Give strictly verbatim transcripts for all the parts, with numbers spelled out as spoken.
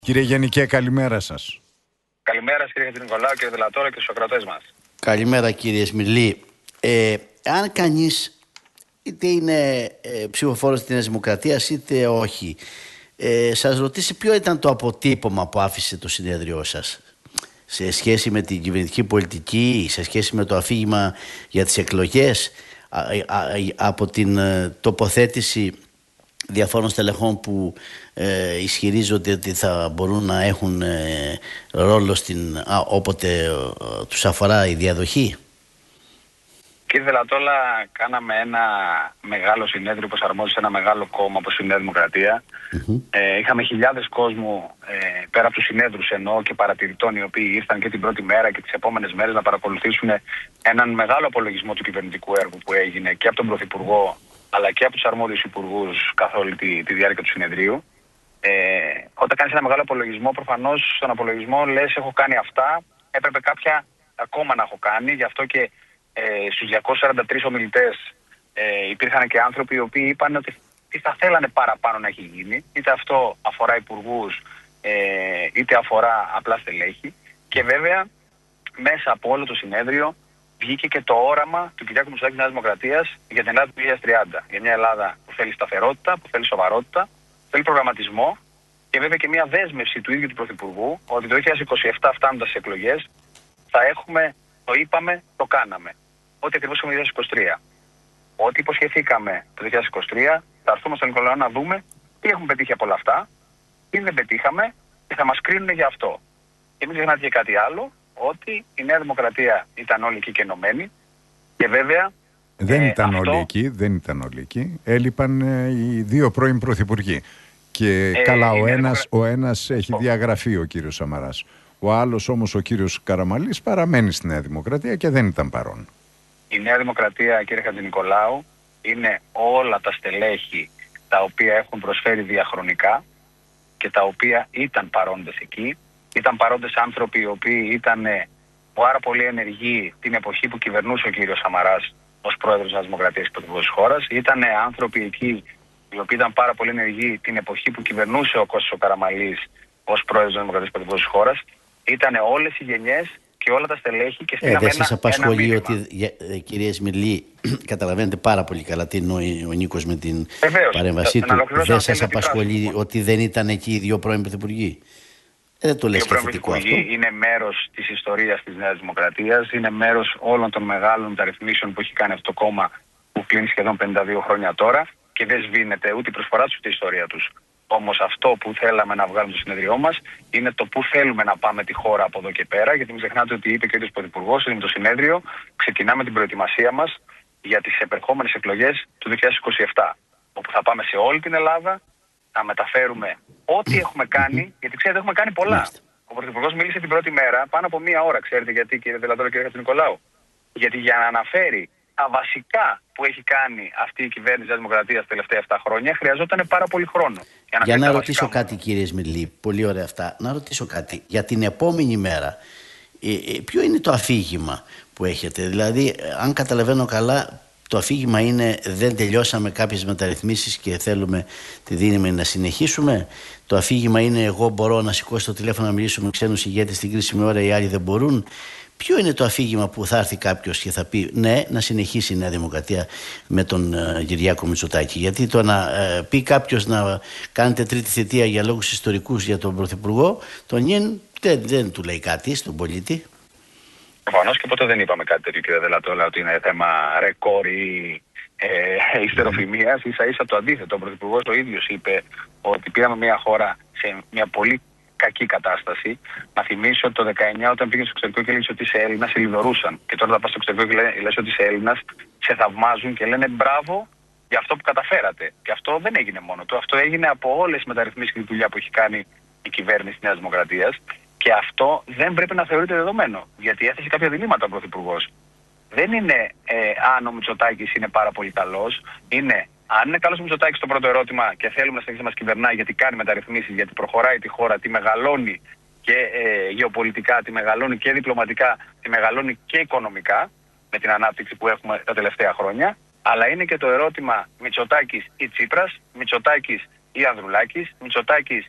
Κύριε Γενικέ, καλημέρα σας. Καλημέρα κύριε Νικολάου, κύριε Δελατόρα και στους ακροατές μας. Καλημέρα κύριε Σμιλή. Ε, αν κανείς είτε είναι ε, ψηφοφόρος της Νέας Δημοκρατίας είτε όχι, ε, σας ρωτήσει ποιο ήταν το αποτύπωμα που άφησε το συνέδριό σας σε σχέση με την κυβερνητική πολιτική, σε σχέση με το αφήγημα για τις εκλογές, α, α, α, από την ε, τοποθέτηση διαφόρων στελεχών που ε, ισχυρίζονται ότι θα μπορούν να έχουν ε, ρόλο στην, α, όποτε ε, τους αφορά η διαδοχή. Κύριε Δελατόλα, κάναμε ένα μεγάλο συνέδριο που αρμόζει σε ένα μεγάλο κόμμα όπως η Νέα Δημοκρατία. Mm-hmm. Ε, είχαμε χιλιάδες κόσμου ε, πέρα από τους συνέδρους εννοώ και παρατηρητών οι οποίοι ήρθαν και την πρώτη μέρα και τις επόμενες μέρες να παρακολουθήσουν έναν μεγάλο απολογισμό του κυβερνητικού έργου που έγινε και από τον Πρωθυπουργό αλλά και από τους αρμόδιους υπουργούς καθ' όλη τη, τη διάρκεια του συνεδρίου. Ε, όταν κάνεις ένα μεγάλο απολογισμό, προφανώς στον απολογισμό λες έχω κάνει αυτά, έπρεπε κάποια ακόμα να έχω κάνει, γι' αυτό και ε, στους διακόσιους σαράντα τρεις ομιλητές ε, υπήρχαν και άνθρωποι οι οποίοι είπαν ότι τι θα θέλανε παραπάνω να έχει γίνει, είτε αυτό αφορά υπουργούς, ε, είτε αφορά απλά στελέχη. Και βέβαια μέσα από όλο το συνέδριο βγήκε και το όραμα του Κυριάκου Μητσοτάκη της Νέας Δημοκρατίας για την Ελλάδα του δύο χιλιάδες τριάντα. Για μια Ελλάδα που θέλει σταθερότητα, που θέλει σοβαρότητα, θέλει προγραμματισμό και βέβαια και μια δέσμευση του ίδιου του Πρωθυπουργού ότι το δύο χιλιάδες είκοσι επτά φτάνοντας στις εκλογές θα έχουμε, το είπαμε, το κάναμε. Ό,τι ακριβώς είχαμε το δύο χιλιάδες είκοσι τρία. Ό,τι υποσχεθήκαμε το δύο χιλιάδες είκοσι τρία θα έρθουμε στον Νικολάου να δούμε τι έχουμε πετύχει από όλα αυτά, τι δεν πετύχαμε και θα μας κρίνουν για αυτό. Και μην ξεχνάτε και κάτι άλλο, ότι η Νέα Δημοκρατία ήταν όλοι εκεί και ενωμένοι και βέβαια δεν ε, ήταν αυτό... όλοι εκεί, δεν ήταν όλοι εκεί. Έλειπαν ε, οι δύο πρώην πρωθυπουργοί. Και ε, καλά, ο ένας, ο ένας έχει διαγραφεί, ο κύριος Σαμαράς. Ο άλλος όμως, ο κύριος Καραμανλής, παραμένει στη Νέα Δημοκρατία και δεν ήταν παρόν. Η Νέα Δημοκρατία, κύριε Χατζηνικολάου, είναι όλα τα στελέχη τα οποία έχουν προσφέρει διαχρονικά και τα οποία ήταν παρόντες εκεί. Ήταν παρόντες άνθρωποι οι οποίοι ήταν πάρα πολύ ενεργοί την εποχή που κυβερνούσε ο κύριος Σαμαράς ως πρόεδρος της Δημοκρατίας και πρωθυπουργός της χώρας. Ήταν άνθρωποι εκεί οι οποίοι ήταν πάρα πολύ ενεργοί την εποχή που κυβερνούσε ο Κώστας ο Καραμανλής ως πρόεδρος της Δημοκρατίας και πρωθυπουργός της χώρας. Ήταν όλες οι γενιές και όλα τα στελέχη και στείλαμε ε, δεν σας απασχολεί ότι, ε, κυρία Σμιλή, καταλαβαίνετε πάρα πολύ καλά τι εννοεί ο Νίκος με την Βεβαίως, παρέμβασή του. Δεν σας απασχολεί ότι δεν ήταν εκεί οι δύο πρώην πρωθυπουργοί? Δεν το λες και θετικό αυτό. Είναι μέρος της ιστορίας της Νέας Δημοκρατίας, είναι μέρος όλων των μεγάλων μεταρρυθμίσεων που έχει κάνει αυτό το κόμμα που κλείνει σχεδόν πενήντα δύο χρόνια τώρα και δεν σβήνεται ούτε η προσφορά τους ούτε η ιστορία τους. Όμως αυτό που θέλαμε να βγάλουμε στο συνεδριό μας είναι το που θέλουμε να πάμε τη χώρα από εδώ και πέρα, γιατί μην ξεχνάτε ότι είπε και ο ίδιος Πρωθυπουργός ότι με το συνέδριο ξεκινάμε την προετοιμασία μας για τις επερχόμενες εκλογές του δύο χιλιάδες είκοσι επτά, όπου θα πάμε σε όλη την Ελλάδα, να μεταφέρουμε ό,τι έχουμε κάνει, γιατί ξέρετε έχουμε κάνει πολλά. Ο Πρωθυπουργός μίλησε την πρώτη μέρα πάνω από μία ώρα, ξέρετε γιατί, κύριε Δελατόρα και κύριε Νικολάου? Γιατί για να αναφέρει τα βασικά που έχει κάνει αυτή η κυβέρνηση της Δημοκρατίας τα τελευταία επτά χρόνια χρειαζόταν πάρα πολύ χρόνο. Για να, για να ρωτήσω κάτι, κύριε Σμιλή, πολύ ωραία αυτά. Να ρωτήσω κάτι. Για την επόμενη μέρα, ε, ε, ποιο είναι το αφήγημα που έχετε? Δηλαδή, ε, αν καταλαβαίνω καλά, το αφήγημα είναι δεν τελειώσαμε κάποιες μεταρρυθμίσεις και θέλουμε τη δύναμη να συνεχίσουμε. Το αφήγημα είναι εγώ μπορώ να σηκώσω το τηλέφωνο να μιλήσω με ξένους ηγέτες στην κρίσιμη ώρα, οι άλλοι δεν μπορούν. Ποιο είναι το αφήγημα που θα έρθει κάποιος και θα πει ναι, να συνεχίσει η Νέα Δημοκρατία με τον uh, Κυριάκο Μητσοτάκη? Γιατί το να uh, πει κάποιος να κάνετε τρίτη θητεία για λόγους ιστορικούς για τον Πρωθυπουργό, τον Νιν δεν, δεν του λέει κάτι στον πολίτη. Προφανώς και ποτέ δεν είπαμε κάτι τέτοιο, κύριε Δελατόλα, ότι είναι θέμα ρεκόρ ή ε, ιστεροφημίας. Ίσα ίσα το αντίθετο. Ο Πρωθυπουργός ο ίδιος είπε ότι πήραμε μια χώρα σε μια πολύ κακή κατάσταση. Να θυμίσω ότι το δεκαεννιά όταν πήγε στο εξωτερικό και έλεγε ότι είσαι Έλληνας, σε λιδωρούσαν. Και τώρα θα πας στο εξωτερικό και λες ότι είσαι Έλληνας, σε θαυμάζουν και λένε μπράβο για αυτό που καταφέρατε. Και αυτό δεν έγινε μόνο του. Αυτό έγινε από όλες τις μεταρρυθμίσεις και τη δουλειά που έχει κάνει η κυβέρνηση της Νέας Δημοκρατίας. Και αυτό δεν πρέπει να θεωρείται δεδομένο. Γιατί έθεσε κάποια διλήμματα ο Πρωθυπουργός. Δεν είναι ε, αν ο Μητσοτάκης είναι πάρα πολύ καλός. Είναι αν είναι καλός ο Μητσοτάκης το πρώτο ερώτημα και θέλουμε να συνεχίσει να μας κυβερνάει γιατί κάνει μεταρρυθμίσεις, γιατί προχωράει τη χώρα, τη μεγαλώνει και ε, γεωπολιτικά, τη μεγαλώνει και διπλωματικά, τη μεγαλώνει και οικονομικά με την ανάπτυξη που έχουμε τα τελευταία χρόνια. Αλλά είναι και το ερώτημα Μητσοτάκης ή Τσίπρας, Μητσοτάκης ή Ανδρουλάκης, Μητσοτάκης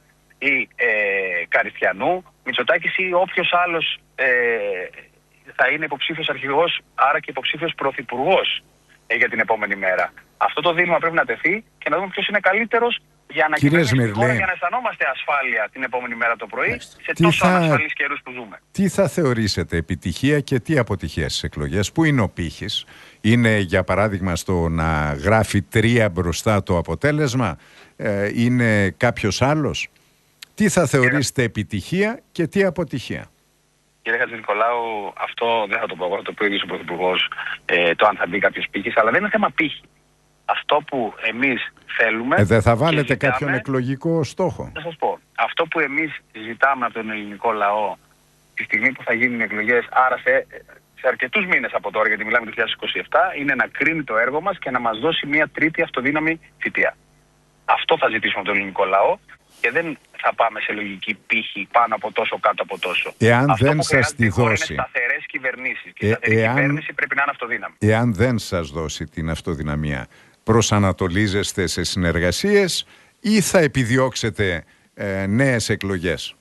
ή ε, Καριστιανού, Μητσοτάκης ή όποιος άλλος ε, θα είναι υποψήφιος αρχηγός, άρα και υποψήφιος πρωθυπουργός ε, για την επόμενη μέρα. Αυτό το δίλημμα πρέπει να τεθεί και να δούμε ποιος είναι καλύτερος για να κυβερνήσουμε τη χώρα, για να αισθανόμαστε ασφάλεια την επόμενη μέρα το πρωί, σε τι τόσο θα, ανασφαλείς καιρούς που ζούμε. Τι θα θεωρήσετε επιτυχία και τι αποτυχία στις εκλογές? Πού είναι ο πύχης? Είναι για παράδειγμα στο να γράφει τρία μπροστά το αποτέλεσμα? Ε, είναι κάποιος άλλος? Τι θα θεωρήσετε επιτυχία και τι αποτυχία? Κύριε Χατζηνικολάου, αυτό δεν θα το πω εγώ, θα το πει ο ίδιος ο Πρωθυπουργός, ε, το αν θα μπει κάποιος πύχης, αλλά δεν είναι θέμα πύχη. Αυτό που εμείς θέλουμε... Ε, δεν θα βάλετε ζητάμε, κάποιον εκλογικό στόχο? Θα σας πω. Αυτό που εμείς ζητάμε από τον ελληνικό λαό τη στιγμή που θα γίνουν οι εκλογές, άρα σε, σε αρκετούς μήνες από τώρα, γιατί μιλάμε το δύο χιλιάδες είκοσι επτά, είναι να κρίνει το έργο μας και να μας δώσει μια τρίτη αυτοδύναμη θητεία. Αυτό θα ζητήσουμε από τον ελληνικό λαό και δεν θα πάμε σε λογική πύχη πάνω από τόσο, κάτω από τόσο. Εάν Αυτό δεν που σας τη δώσει. Είναι σταθερές κυβερνήσεις και η ε, σταθερή εάν, κυβέρνηση πρέπει να είναι αυτοδύναμη. Εάν δεν σας δώσει την αυτοδυναμία, προσανατολίζεστε σε συνεργασίες ή θα επιδιώξετε ε, νέες εκλογές?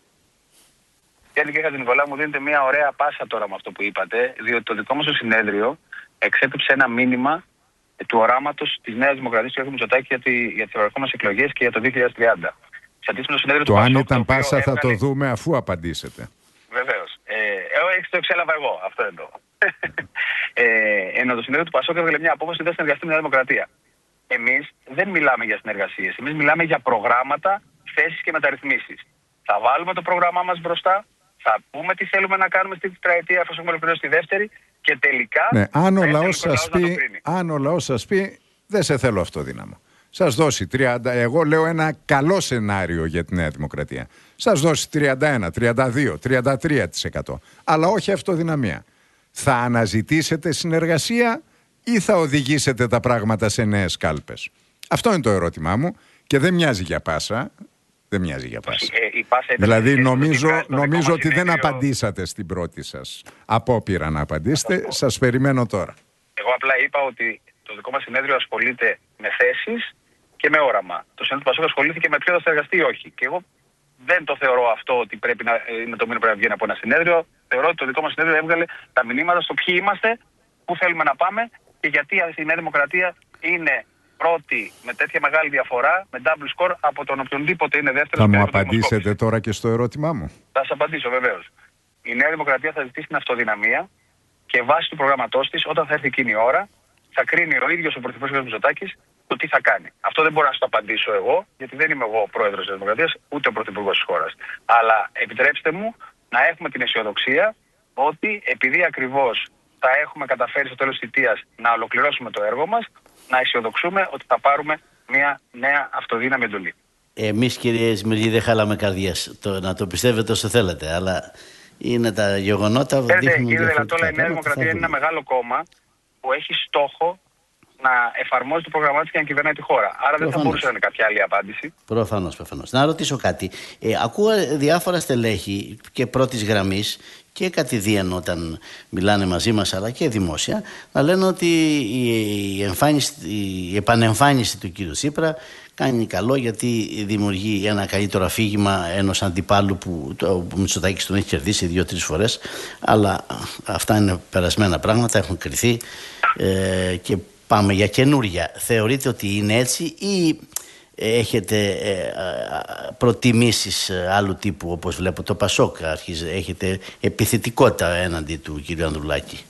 Κύριε Χατζηνικολάου, μου δίνετε μια ωραία πάσα τώρα με αυτό που είπατε, διότι το δικό μας το συνέδριο εξέπεψε ένα μήνυμα του οράματος της Νέας Δημοκρατίας του κ. Μητσοτάκη για, τη, για τις ερχόμενες εκλογές και για το δύο χιλιάδες τριάντα. Το, συνέδριο το του αν Πασόκ, ήταν το πάσα θα έβγαλε... το δούμε αφού απαντήσετε. Βεβαίως. Ε, ε, το εξέλαβα εγώ. Αυτό είναι το. ε, ενώ το συνέδριο του Πασόκ έβγαλε μια απόφαση ότι δεν συνεργαστεί με τη Νέα Δημοκρατία. Εμείς δεν μιλάμε για συνεργασίες. Εμείς μιλάμε για προγράμματα, θέσεις και μεταρρυθμίσεις. Θα βάλουμε το πρόγραμμά μας μπροστά, θα πούμε τι θέλουμε να κάνουμε στην τετραετία, αφού έχουμε ολοκληρώσει τη δεύτερη και τελικά. Ναι, αν ο λαός σας πει, αν ο λαός σας πει, δεν σε θέλω αυτοδύναμο. Σας δώσει τριάντα, εγώ λέω ένα καλό σενάριο για τη Νέα Δημοκρατία. Σας δώσει τριάντα ένα, τριάντα δύο, τριάντα τρία τοις εκατό. Αλλά όχι αυτοδυναμία. Θα αναζητήσετε συνεργασία ή θα οδηγήσετε τα πράγματα σε νέες κάλπες? Αυτό είναι το ερώτημά μου και δεν μοιάζει για πάσα. Δεν μοιάζει για πάσα. Ε, η πάσα δηλαδή νομίζω, νομίζω ότι δεν απαντήσατε στην πρώτη σας απόπειρα να απαντήσετε. Σας περιμένω τώρα. Εγώ απλά είπα ότι το δικό μας συνέδριο ασχολείται με θέσεις και με όραμα. Το συνέδριο του Πασόκ ασχολήθηκε με ποιο θα συνεργαστεί ή όχι. Και εγώ δεν το θεωρώ αυτό ότι πρέπει να είναι το μήνυμα που πρέπει να βγαίνει από ένα συνέδριο. Θεωρώ ότι το δικό μας συνέδριο έβγαλε τα μηνύματα στο ποιοι είμαστε, πού θέλουμε να πάμε και γιατί η Νέα Δημοκρατία είναι πρώτη με τέτοια μεγάλη διαφορά, με double score από τον οποιονδήποτε είναι δεύτερος. Θα μου απαντήσετε τώρα και στο ερώτημά μου? Θα σας απαντήσω βεβαίως. Η Νέα Δημοκρατία θα ζητήσει την αυτοδυναμία και βάσει του προγραμματός της, όταν θα έρθει εκείνη η ώρα, θα κρίνει ο ίδιος ο Πρωθυπουργός κ. Μητσοτάκης το τι θα κάνει. Αυτό δεν μπορώ να σου το απαντήσω εγώ, γιατί δεν είμαι εγώ ο πρόεδρος της Δημοκρατίας, ούτε ο πρωθυπουργός της χώρας. Αλλά επιτρέψτε μου να έχουμε την αισιοδοξία ότι επειδή ακριβώς θα έχουμε καταφέρει στο τέλος της θητείας να ολοκληρώσουμε το έργο μας, να αισιοδοξούμε ότι θα πάρουμε μια νέα αυτοδύναμη εντολή. Εμείς, κύριε Σμυρλή, δεν χάλαμε καρδιές. Το, να το πιστεύετε όσο θέλετε, αλλά είναι τα γεγονότα που δείχνουν. Κύριε Δελατόλα, η Νέα Δημοκρατία είναι ένα μεγάλο κόμμα που έχει στόχο να εφαρμόζει το πρόγραμμά της και να κυβερνάει τη χώρα. Άρα προφανώς δεν θα μπορούσε να είναι κάποια άλλη απάντηση. Προφανώς, προφανώς. Να ρωτήσω κάτι. Ε, ακούω διάφορα στελέχη και πρώτης γραμμής και κατηδίαν όταν μιλάνε μαζί μας, αλλά και δημόσια, να λένε ότι η, εμφάνιση, η επανεμφάνιση του κύριου Τσίπρα κάνει καλό, γιατί δημιουργεί ένα καλύτερο αφήγημα ενός αντιπάλου που ο Μητσοτάκης τον έχει κερδίσει δύο-τρεις φορές. Αλλά αυτά είναι περασμένα πράγματα, έχουν κριθεί ε, και πάμε για καινούρια. Θεωρείτε ότι είναι έτσι ή έχετε ε, προτιμήσεις άλλου τύπου, όπως βλέπω το Πασόκ, αρχίζει, έχετε επιθετικότητα έναντι του κύριου Ανδρουλάκη?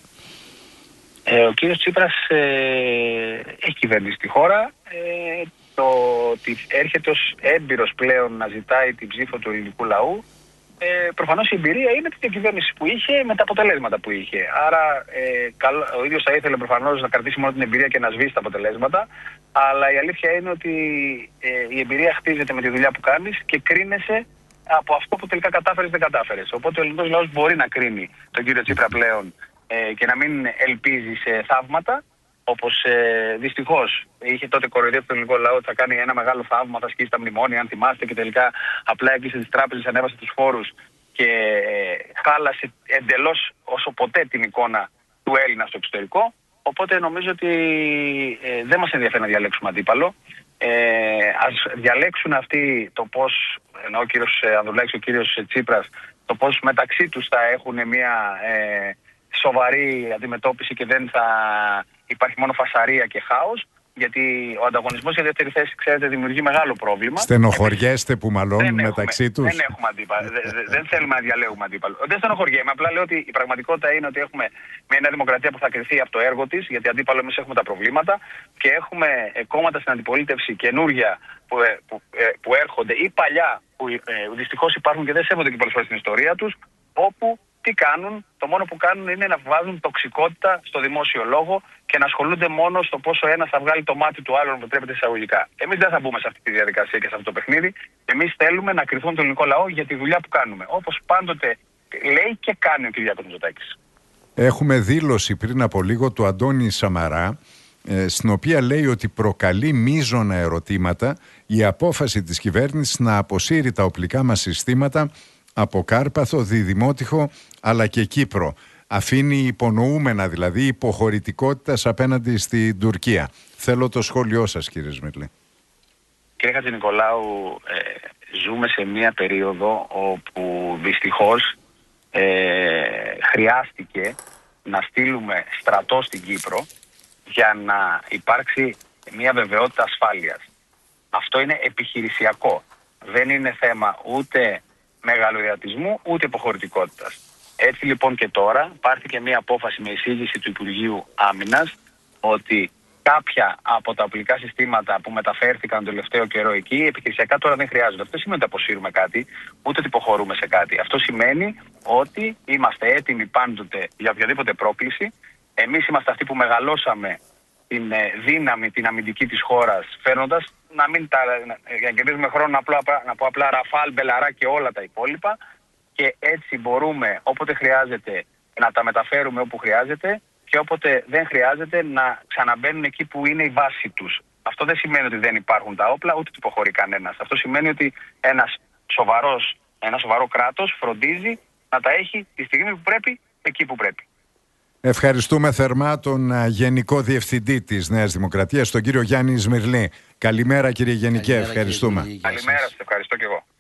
Ε, ο κύριος Τσίπρας ε, έχει κυβερνήσει τη χώρα. Ε, το ότι έρχεται ως έμπειρος πλέον να ζητάει την ψήφο του ελληνικού λαού, ε, προφανώς η εμπειρία είναι την κυβέρνηση που είχε με τα αποτελέσματα που είχε. Άρα ε, καλ, ο ίδιος θα ήθελε προφανώς να κρατήσει μόνο την εμπειρία και να σβήσει τα αποτελέσματα. Αλλά η αλήθεια είναι ότι ε, η εμπειρία χτίζεται με τη δουλειά που κάνεις και κρίνεσαι από αυτό που τελικά κατάφερες δεν κατάφερες. Οπότε ο ελληνικός λαός μπορεί να κρίνει τον κύριο Τσίπρα πλέον ε, και να μην ελπίζει σε θαύματα. Όπως ε, δυστυχώς είχε τότε κοροϊδέψει τον ελληνικό λαό ότι θα κάνει ένα μεγάλο θαύμα, θα σκίσει τα μνημόνια, αν θυμάστε, και τελικά απλά έκλεισε τις τράπεζες, ανέβασε τους φόρους και ε, χάλασε εντελώς όσο ποτέ την εικόνα του Έλληνα στο εξωτερικό. Οπότε νομίζω ότι ε, δεν μας ενδιαφέρει να διαλέξουμε αντίπαλο. Ε, ας διαλέξουν αυτοί το πώς, ενώ ο κύριος Ανδρουλάκης και ο κύριος Τσίπρας, το πώς μεταξύ τους θα έχουν μια ε, σοβαρή αντιμετώπιση και δεν θα υπάρχει μόνο φασαρία και χάος. Γιατί ο ανταγωνισμός για δεύτερη θέση, ξέρετε, δημιουργεί μεγάλο πρόβλημα. Στενοχωριέστε που μαλώνουν μεταξύ έχουμε, τους. Δεν έχουμε αντίπαλο. δεν, δεν θέλουμε να διαλέγουμε αντίπαλο. Δεν στενοχωριέμαι. Απλά λέω ότι η πραγματικότητα είναι ότι έχουμε μια νέα δημοκρατία που θα κριθεί από το έργο της, γιατί αντίπαλο εμείς έχουμε τα προβλήματα, και έχουμε κόμματα στην αντιπολίτευση καινούργια που, που, που έρχονται, ή παλιά που ε, δυστυχώς υπάρχουν και δεν σέβονται και πολλές φορές την ιστορία τους, όπου τι κάνουν, το μόνο που κάνουν είναι να βάζουν τοξικότητα στο δημόσιο λόγο και να ασχολούνται μόνο στο πόσο ένας θα βγάλει το μάτι του άλλου, επιτρέπεται εισαγωγικά. Εμείς δεν θα μπούμε σε αυτή τη διαδικασία και σε αυτό το παιχνίδι. Εμείς θέλουμε να κριθούμε τον ελληνικό λαό για τη δουλειά που κάνουμε. Όπως πάντοτε λέει και κάνει ο Κυριάκος Μητσοτάκης. Έχουμε δήλωση πριν από λίγο του Αντώνη Σαμαρά, στην οποία λέει ότι προκαλεί μείζωνα ερωτήματα η απόφαση της κυβέρνησης να αποσύρει τα οπλικά μας συστήματα από Κάρπαθο, Διδημότυχο αλλά και Κύπρο. Αφήνει υπονοούμενα δηλαδή υποχωρητικότητας απέναντι στην Τουρκία. Θέλω το σχόλιο σας, κύριε Σμυρλή. Κύριε Χατζηνικολάου, ε, ζούμε σε μια περίοδο όπου δυστυχώς ε, χρειάστηκε να στείλουμε στρατό στην Κύπρο για να υπάρξει μια βεβαιότητα ασφάλειας. Αυτό είναι επιχειρησιακό. Δεν είναι θέμα ούτε μεγαλοδιατισμού ούτε υποχωρητικότητας. Έτσι λοιπόν και τώρα πάρθηκε μια απόφαση με εισήγηση του Υπουργείου Άμυνας ότι κάποια από τα οπλικά συστήματα που μεταφέρθηκαν τον τελευταίο καιρό εκεί επιχειρησιακά τώρα δεν χρειάζονται. Αυτό σημαίνει ότι αποσύρουμε κάτι, ούτε ότι υποχωρούμε σε κάτι. Αυτό σημαίνει ότι είμαστε έτοιμοι πάντοτε για οποιαδήποτε πρόκληση. Εμείς είμαστε αυτοί που μεγαλώσαμε την δύναμη, την αμυντική της χώρας, φέρνοντας να μην τα, για να κερδίζουμε χρόνο να, απλά, να πω απλά Ραφάλ, Μπελαρά και όλα τα υπόλοιπα, και έτσι μπορούμε όποτε χρειάζεται να τα μεταφέρουμε όπου χρειάζεται και όποτε δεν χρειάζεται να ξαναμπαίνουν εκεί που είναι η βάση τους. Αυτό δεν σημαίνει ότι δεν υπάρχουν τα όπλα, ούτε ότι υποχωρεί κανένας. Αυτό σημαίνει ότι ένας σοβαρός, ένα σοβαρό κράτος φροντίζει να τα έχει τη στιγμή που πρέπει, εκεί που πρέπει. Ευχαριστούμε θερμά τον Γενικό Διευθυντή της Νέας Δημοκρατίας, τον κύριο Γιάννη Σμυρλή. Καλημέρα, κύριε Γενικέ, ευχαριστούμε. Καλημέρα σας, ευχαριστώ και εγώ.